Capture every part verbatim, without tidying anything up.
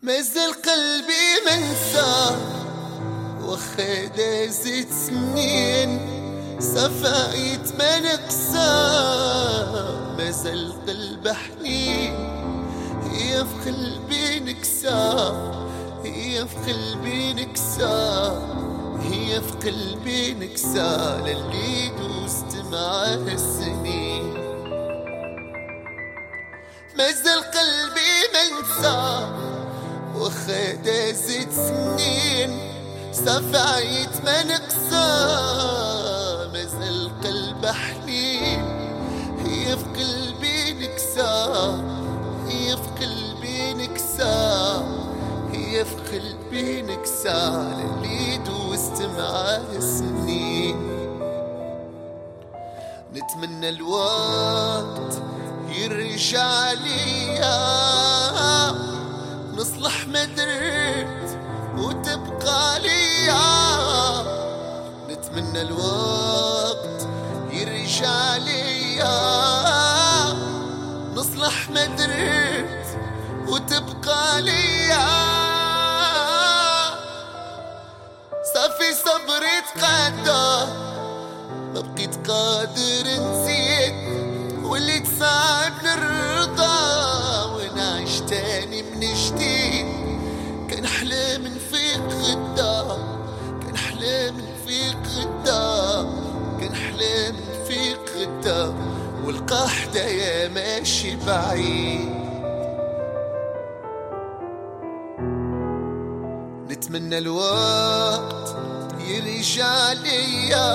مازال قلبي منسى وخدا زيت سنين صفايت ما نقسى. مازال قلب حنين هي في قلبي نكسى، هي في قلبي نكسى، هي في قلبي نكسى للي دوست معاه السنين. مازال قلبي منسى وخدا زيت سنين صفايت ما نقسى. مازال قلب حنين هي في قلبي نكسى، هي في قلبي نكسى، هي في قلبي نكسى للي دوست معاه سنين. نتمنى الوقت يرجع ليا نصلح ما درت وتبقى ليا. نتمنى الوقت يرجع ليا نصلح ما درت وتبقى ليا. صافي صبري تقادى ما بقيت قادر نزيد، وليت صعب نرضى ونعيش تاني من جديد. كنحلم نفيق غدا، كنحلم نفيق غدا، كنحلم نفيق غدا والقى حدايا ماشي بعيد. نتمنى الوقت يرجع ليا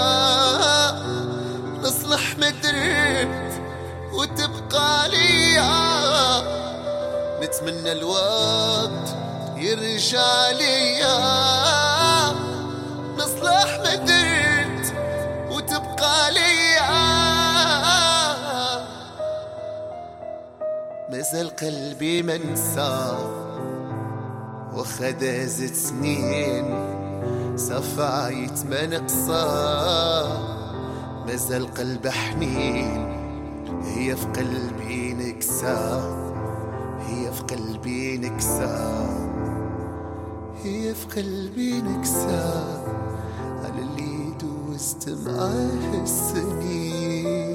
نصلح ما درت وتبقى ليا. نتمنى الوقت يرجع ليا نصلح ما درت وتبقى ليا. مازال قلبي منسى وخدا زيت سنين صفايت ما نقصى. مازال قلب حنين هي في قلبي نكسى، هي في قلبي نكسى، هي في قلبي نكسى على اللي دوست معاه السنين.